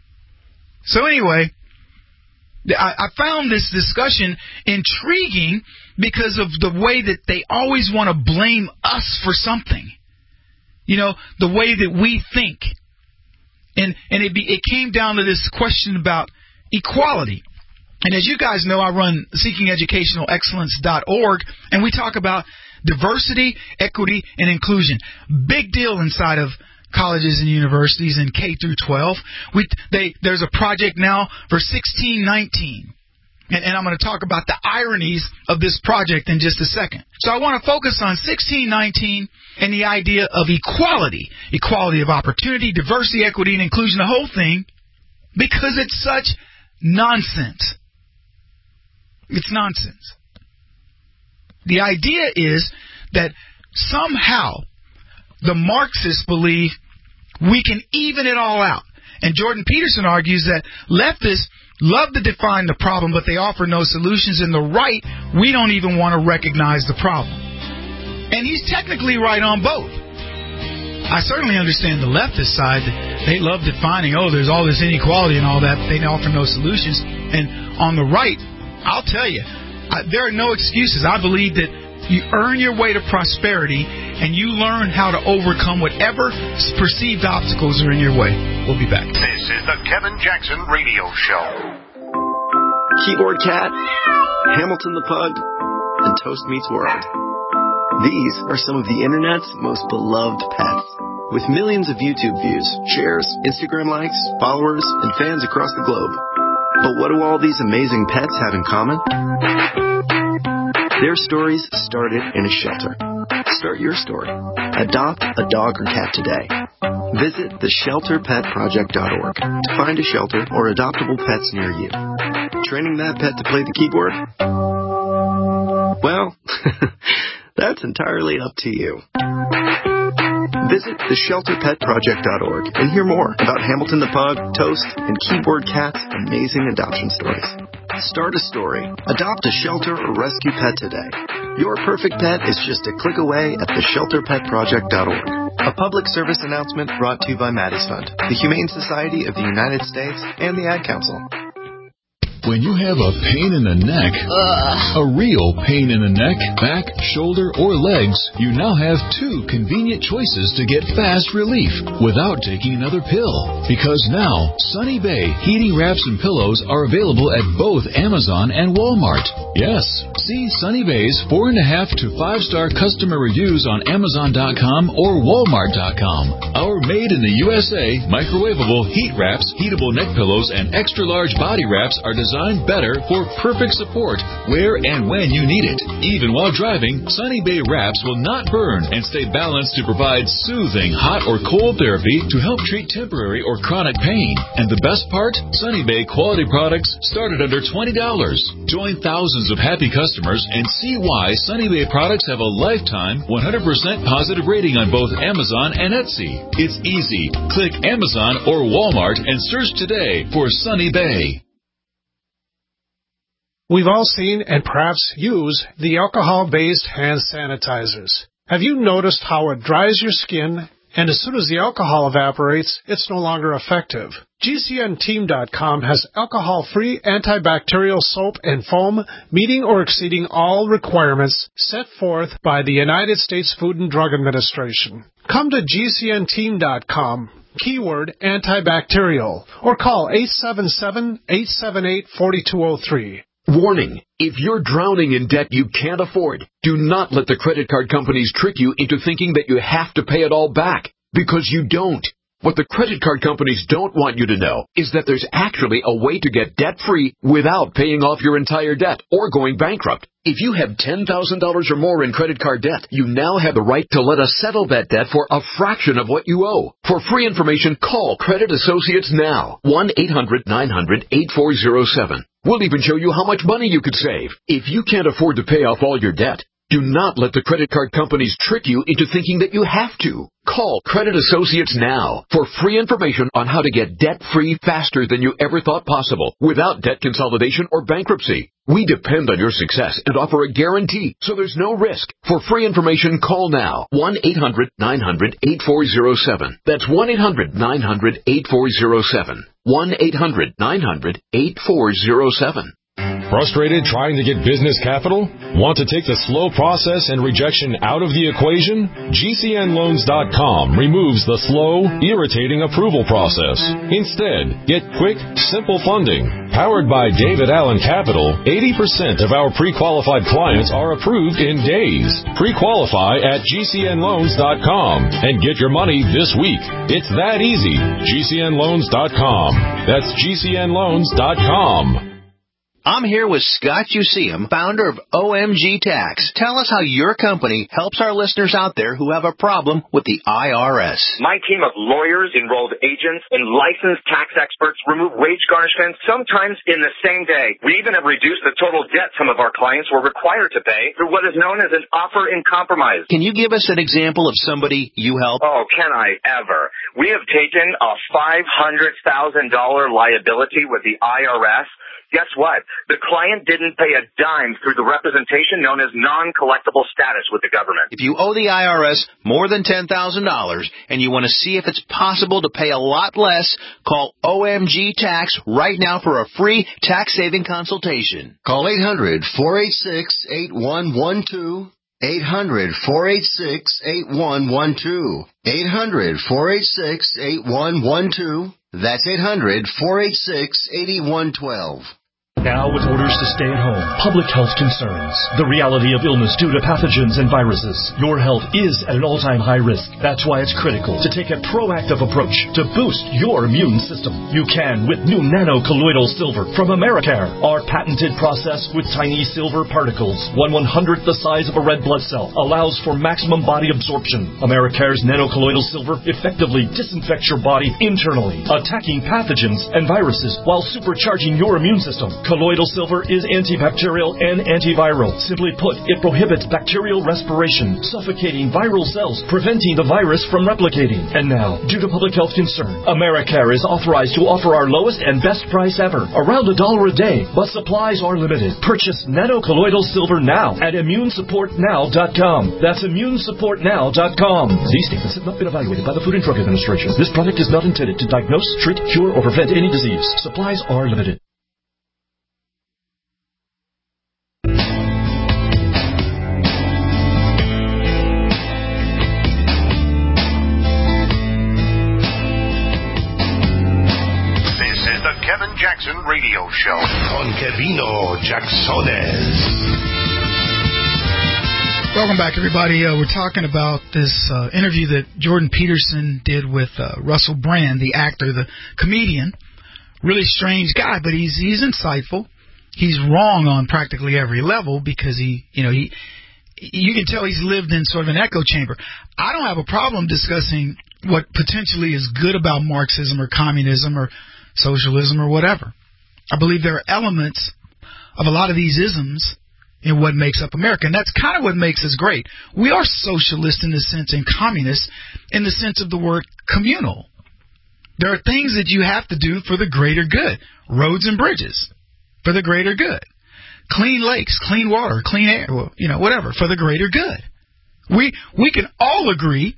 So anyway, I, I found this discussion intriguing because of the way that they always want to blame us for something. You know, the way that we think. And and it, be, it came down to this question about equality. And as you guys know, I run seeking educational excellence dot org, and we talk about diversity, equity, and inclusion. Big deal inside of colleges and universities in K through twelve. We, they, there's a project now for sixteen nineteen. And, and I'm going to talk about the ironies of this project in just a second. So I want to focus on sixteen nineteen and the idea of equality. Equality of opportunity, diversity, equity, and inclusion, the whole thing, because it's such nonsense. It's nonsense. The idea is that somehow the Marxists believe we can even it all out. And Jordan Peterson argues that leftists love to define the problem, but they offer no solutions. And the right, we don't even want to recognize the problem. And he's technically right on both. I certainly understand the leftist side. They love defining, oh, there's all this inequality and all that, but they offer no solutions. And on the right, I'll tell you, I, there are no excuses. I believe that you earn your way to prosperity, and you learn how to overcome whatever perceived obstacles are in your way. We'll be back. This is the Kevin Jackson Radio Show. Keyboard Cat, Hamilton the Pug, and Toast Meets World. These are some of the Internet's most beloved pets. With millions of YouTube views, shares, Instagram likes, followers, and fans across the globe. But what do all these amazing pets have in common? Their stories started in a shelter. Start your story. Adopt a dog or cat today. Visit the shelter pet project dot org to find a shelter or adoptable pets near you. Training that pet to play the keyboard? Well, that's entirely up to you. Visit the shelter pet project dot org and hear more about Hamilton the Pug, Toast, and Keyboard Cat's amazing adoption stories. Start a story. Adopt a shelter or rescue pet today. Your perfect pet is just a click away at the shelter pet project dot org. A public service announcement brought to you by Maddie's Fund, the Humane Society of the United States, and the Ad Council. When you have a pain in the neck, Ugh. a real pain in the neck, back, shoulder, or legs, you now have two convenient choices to get fast relief without taking another pill. Because now, Sunny Bay heating wraps and pillows are available at both Amazon and Walmart. Yes, see Sunny Bay's four and a half to five star customer reviews on Amazon dot com or Walmart dot com. Our made in the U S A microwavable heat wraps, heatable neck pillows, and extra large body wraps are designed better for perfect support where and when you need it. Even while driving, Sunny Bay wraps will not burn and stay balanced to provide soothing hot or cold therapy to help treat temporary or chronic pain. And the best part? Sunny Bay quality products start at under twenty dollars. Join thousands of happy customers and see why Sunny Bay products have a lifetime one hundred percent positive rating on both Amazon and Etsy. It's easy. Click Amazon or Walmart and search today for Sunny Bay. We've all seen and perhaps use the alcohol-based hand sanitizers. Have you noticed how it dries your skin, and as soon as the alcohol evaporates, it's no longer effective? G C N team dot com has alcohol-free antibacterial soap and foam meeting or exceeding all requirements set forth by the United States Food and Drug Administration. Come to G C N team dot com keyword antibacterial, or call eight seven seven, eight seven eight, four two zero three. Warning, if you're drowning in debt you can't afford, do not let the credit card companies trick you into thinking that you have to pay it all back, because you don't. What the credit card companies don't want you to know is that there's actually a way to get debt-free without paying off your entire debt or going bankrupt. If you have ten thousand dollars or more in credit card debt, you now have the right to let us settle that debt for a fraction of what you owe. For free information, call Credit Associates now. one eight hundred nine hundred eight four zero seven. We'll even show you how much money you could save. If you can't afford to pay off all your debt, do not let the credit card companies trick you into thinking that you have to. Call Credit Associates now for free information on how to get debt-free faster than you ever thought possible without debt consolidation or bankruptcy. We depend on your success and offer a guarantee, so there's no risk. For free information, call now. one eight hundred nine hundred eight four zero seven. That's one eight hundred nine hundred eight four zero seven. one eight hundred nine hundred eight four zero seven. Frustrated trying to get business capital? Want to take the slow process and rejection out of the equation? G C N loans dot com removes the slow, irritating approval process. Instead, get quick, simple funding. Powered by David Allen Capital, eighty percent of our pre-qualified clients are approved in days. Pre-qualify at G C N loans dot com and get your money this week. It's that easy. G C N loans dot com. That's G C N loans dot com. I'm here with Scott Useum, founder of O M G Tax. Tell us how your company helps our listeners out there who have a problem with the I R S. My team of lawyers, enrolled agents, and licensed tax experts remove wage garnishments sometimes in the same day. We even have reduced the total debt some of our clients were required to pay through what is known as an offer in compromise. Can you give us an example of somebody you help? Oh, can I ever? We have taken a five hundred thousand dollars liability with the I R S. Guess what? The client didn't pay a dime through the representation known as non-collectible status with the government. If you owe the I R S more than ten thousand dollars and you want to see if it's possible to pay a lot less, call O M G Tax right now for a free tax-saving consultation. Call eight hundred, four eight six, eight one one two. eight hundred, four eight six, eight one one two. eight hundred, four eight six, eight one one two. That's eight hundred, four eight six, eight one one two. Now with orders to stay at home, public health concerns, the reality of illness due to pathogens and viruses, your health is at an all-time high risk. That's why it's critical to take a proactive approach to boost your immune system. You can with new nano-colloidal silver from Americare. Our patented process with tiny silver particles, one one-hundredth the size of a red blood cell, allows for maximum body absorption. Americare's nano-colloidal silver effectively disinfects your body internally, attacking pathogens and viruses while supercharging your immune system. Colloidal silver is antibacterial and antiviral. Simply put, it prohibits bacterial respiration, suffocating viral cells, preventing the virus from replicating. And now, due to public health concern, Americare is authorized to offer our lowest and best price ever, around a dollar a day, but supplies are limited. Purchase nano-colloidal silver now at immune support now dot com. That's immune support now dot com. These statements have not been evaluated by the Food and Drug Administration. This product is not intended to diagnose, treat, cure, or prevent any disease. Supplies are limited. Kevin Jackson Radio Show. Con Kevino Jacksones. Welcome back, everybody. Uh, we're talking about this uh, interview that Jordan Peterson did with uh, Russell Brand, the actor, the comedian. Really strange guy, but he's he's insightful. He's wrong on practically every level because he, you know, he, you can tell he's lived in sort of an echo chamber. I don't have a problem discussing what potentially is good about Marxism or communism or socialism or whatever. I believe there are elements of a lot of these isms in what makes up America, and that's kind of what makes us great. We are socialist in the sense and communist in the sense of the word communal. There are things that you have to do for the greater good. Roads and bridges for the greater good. Clean lakes, clean water, clean air, well, you know, whatever, for the greater good. We we can all agree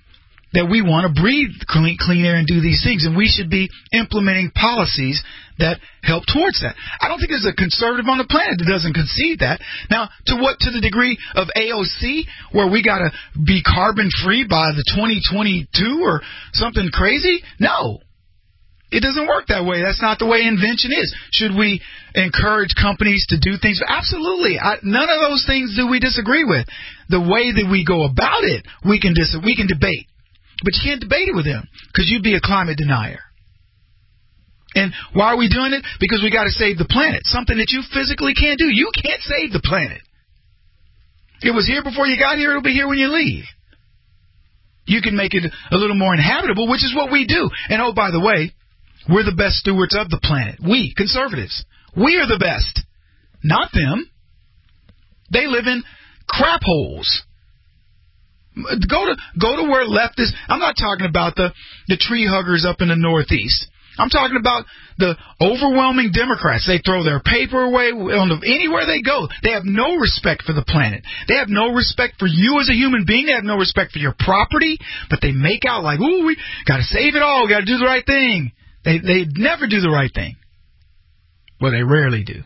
that we want to breathe clean, clean air and do these things, and we should be implementing policies that help towards that. I don't think there's a conservative on the planet that doesn't concede that. Now, to what to the degree of A O C, where we got to be carbon free by the twenty twenty-two or something crazy? No. It doesn't work that way. That's not the way invention is. Should we encourage companies to do things? Absolutely. I, none of those things do we disagree with. The way that we go about it, we can dis- we can debate. But you can't debate it with them because you'd be a climate denier. And why are we doing it? Because we got to save the planet. Something that you physically can't do. You can't save the planet. It was here before you got here. It'll be here when you leave. You can make it a little more inhabitable, which is what we do. And oh, by the way, we're the best stewards of the planet. We, conservatives. We are the best. Not them. They live in crap holes. Go to go to where leftists. I'm not talking about the, the tree huggers up in the Northeast. I'm talking about the overwhelming Democrats. They throw their paper away on the, anywhere they go. They have no respect for the planet. They have no respect for you as a human being. They have no respect for your property. But they make out like, ooh, we got to save it all. We got to do the right thing. They they never do the right thing. Well, they rarely do.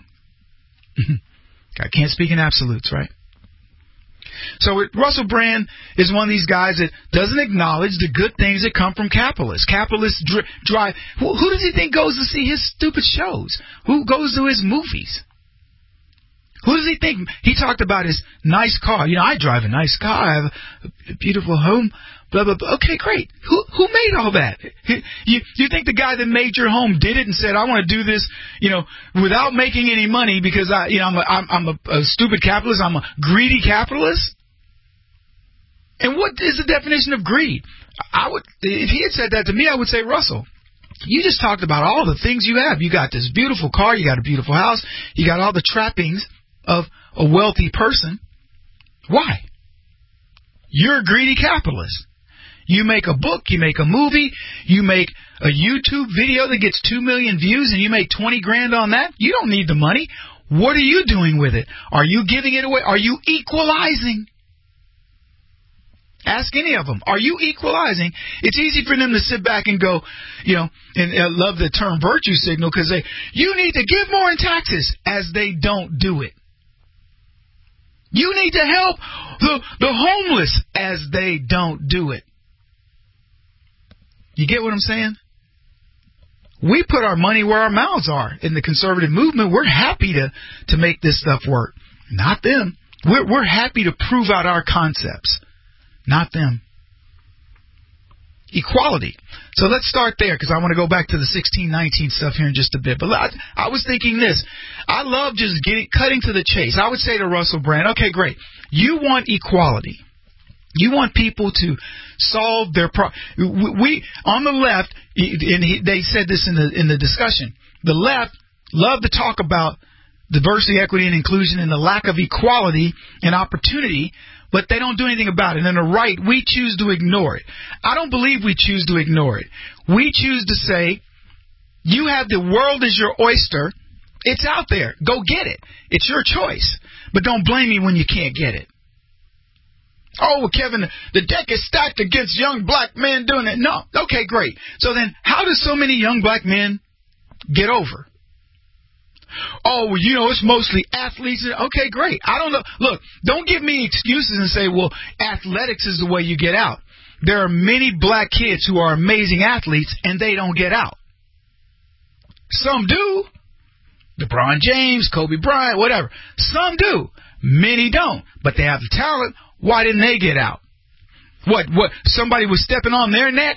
I can't speak in absolutes, right? So it, Russell Brand is one of these guys that doesn't acknowledge the good things that come from capitalists. Capitalists dri- drive. Who, who does he think goes to see his stupid shows? Who goes to his movies? Who does he think? He talked about his nice car. You know, I drive a nice car. I have a beautiful home. Blah, blah, blah. Okay, great. Who who made all that? You you think the guy that made your home did it and said, I want to do this, you know, without making any money because I, you know, I'm a, I'm, I'm a, a stupid capitalist. I'm a greedy capitalist. And what is the definition of greed? I would, if he had said that to me, I would say, Russell, you just talked about all the things you have. You got this beautiful car. You got a beautiful house. You got all the trappings of a wealthy person. Why? You're a greedy capitalist. You make a book, you make a movie, you make a YouTube video that gets two million views and you make twenty grand on that. You don't need the money. What are you doing with it? Are you giving it away? Are you equalizing? Ask any of them. Are you equalizing? It's easy for them to sit back and go, you know, and I love the term virtue signal because they, you need to give more in taxes as they don't do it. You need to help the, the homeless as they don't do it. You get what I'm saying? We put our money where our mouths are. In the conservative movement, we're happy to, to make this stuff work. Not them. We're, we're happy to prove out our concepts. Not them. Equality. So let's start there because I want to go back to the sixteen nineteen stuff here in just a bit. But I, I was thinking this. I love just getting cutting to the chase. I would say to Russell Brand, okay, great. You want equality. You want people to solve their pro. We on the left, and he, they said this in the in the discussion. The left love to talk about diversity, equity, and inclusion, and the lack of equality and opportunity, but they don't do anything about it. And the right, we choose to ignore it. I don't believe we choose to ignore it. We choose to say, you have the world as your oyster. It's out there. Go get it. It's your choice. But don't blame me when you can't get it. Oh, well, Kevin, the deck is stacked against young black men doing it. No. Okay, great. So then how do so many young black men get over? Oh, well, you know, it's mostly athletes. Okay, great. I don't know. Look, don't give me excuses and say, well, athletics is the way you get out. There are many black kids who are amazing athletes, and they don't get out. Some do. LeBron James, Kobe Bryant, whatever. Some do. Many don't. But they have the talent. Why didn't they get out? What, what, somebody was stepping on their neck?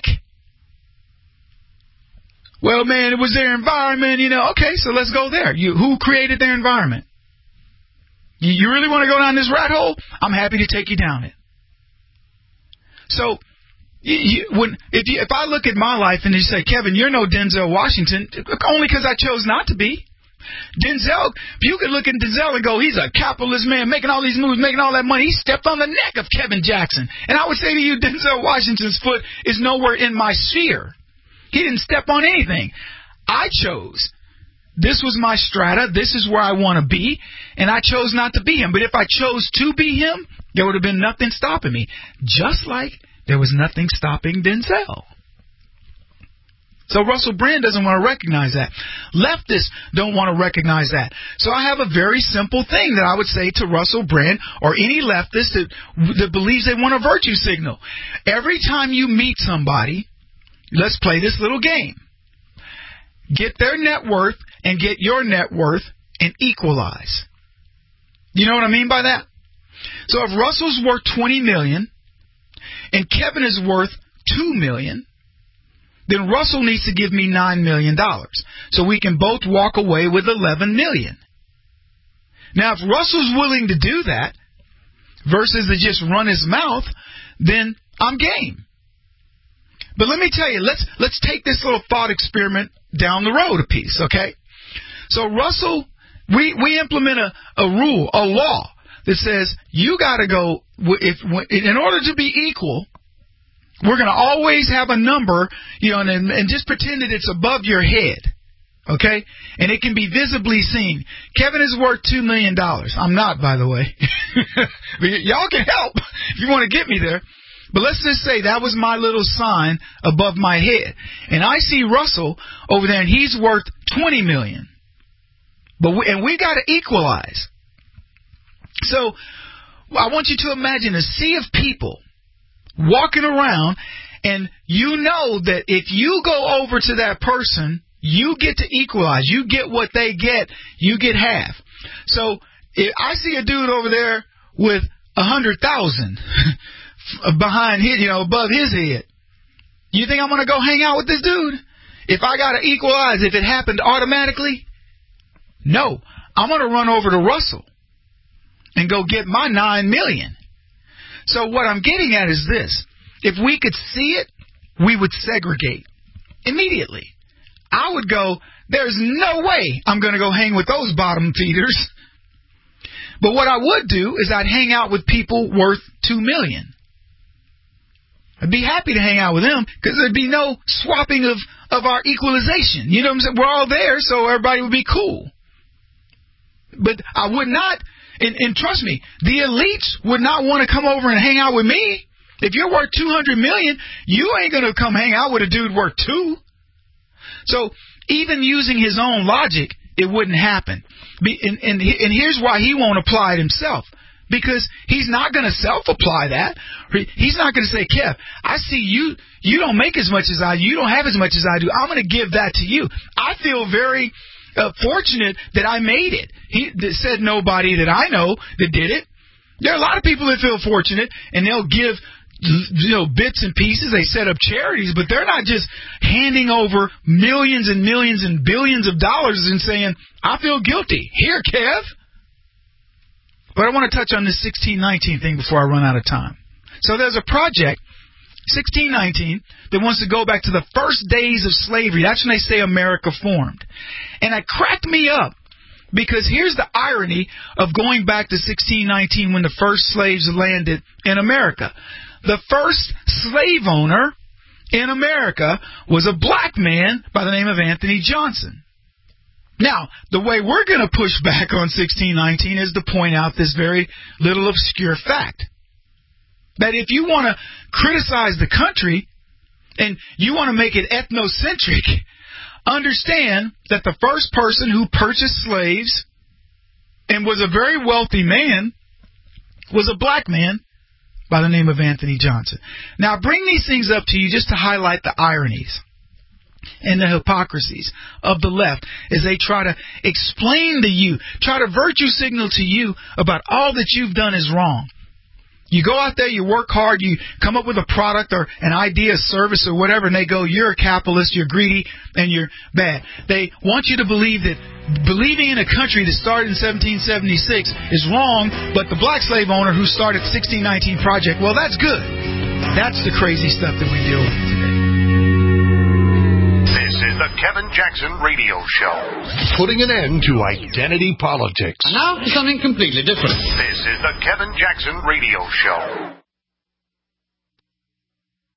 Well, man, it was their environment, you know. Okay, so let's go there. You, who created their environment? You, you really want to go down this rat hole? I'm happy to take you down it. So, you, you, when, if, you, if I look at my life and you say, Kevin, you're no Denzel Washington, only because I chose not to be. Denzel, you could look at Denzel and go, he's a capitalist man, making all these movies, making all that money. He stepped on the neck of Kevin Jackson. And I would say to you, Denzel Washington's foot is nowhere in my sphere. He didn't step on anything. I chose. This was my strata. This is where I want to be. And I chose not to be him. But if I chose to be him, there would have been nothing stopping me. Just like There was nothing stopping Denzel. So Russell Brand doesn't want to recognize that. Leftists don't want to recognize that. So I have a very simple thing that I would say to Russell Brand or any leftist that, that believes they want a virtue signal. Every time you meet somebody, let's play this little game. Get their net worth and get your net worth and equalize. You know what I mean by that? So if Russell's worth twenty million dollars and Kevin is worth two million dollars, then Russell needs to give me nine million dollars. So we can both walk away with eleven million dollars. Now, if Russell's willing to do that versus to just run his mouth, then I'm game. But let me tell you, let's let's take this little thought experiment down the road a piece, okay? So Russell, we, we implement a, a rule, a law that says you got to go, if in order to be equal, we're going to always have a number, you know, and, and just pretend that it's above your head, okay? And it can be visibly seen. Kevin is worth two million dollars. I'm not, by the way. Y'all can help if you want to get me there. But let's just say that was my little sign above my head. And I see Russell over there, and he's worth twenty million dollars. But we, and we got to equalize. So I want you to imagine a sea of people walking around, and you know that if you go over to that person, you get to equalize. You get what they get. You get half. So if I see a dude over there with a hundred thousand behind his, you know, above his head, you think I'm going to go hang out with this dude? If I got to equalize, if it happened automatically, no. I'm going to run over to Russell and go get my nine million. So what I'm getting at is this. If we could see it, we would segregate immediately. I would go, there's no way I'm going to go hang with those bottom feeders. But what I would do is I'd hang out with people worth two million dollars. I'd be happy to hang out with them because there'd be no swapping of, of our equalization. You know what I'm saying? We're all there, so everybody would be cool. But I would not, and, and trust me, the elites would not want to come over and hang out with me. If you're worth two hundred million dollars, you ain't going to come hang out with a dude worth two. So even using his own logic, it wouldn't happen. And, and, and here's why he won't apply it himself. Because he's not going to self-apply that. He's not going to say, Kev, I see you, you don't make as much as I do. You don't have as much as I do. I'm going to give that to you. I feel very uh, fortunate that I made it. He that said nobody that I know that did it. There are a lot of people that feel fortunate, and they'll give, you know, bits and pieces. They set up charities, but they're not just handing over millions and millions and billions of dollars and saying, I feel guilty. Here, Kev. But I want to touch on this sixteen nineteen thing before I run out of time. So there's a project, sixteen nineteen, that wants to go back to the first days of slavery. That's when they say America formed. And it cracked me up because here's the irony of going back to sixteen nineteen when the first slaves landed in America. The first slave owner in America was a black man by the name of Anthony Johnson. Now, the way we're going to push back on sixteen nineteen is to point out this very little obscure fact. That if you want to criticize the country and you want to make it ethnocentric, understand that the first person who purchased slaves and was a very wealthy man was a black man by the name of Anthony Johnson. Now, I bring these things up to you just to highlight the ironies and the hypocrisies of the left as they try to explain to you, try to virtue signal to you about all that you've done is wrong. You go out there, you work hard, you come up with a product or an idea, service or whatever, and they go, you're a capitalist, you're greedy, and you're bad. They want you to believe that believing in a country that started in seventeen seventy-six is wrong, but the black slave owner who started the sixteen nineteen Project, well, that's good. That's the crazy stuff that we deal with today. This is the Kevin Jackson Radio Show. Putting an end to identity politics. And now for something completely different. This is the Kevin Jackson Radio Show.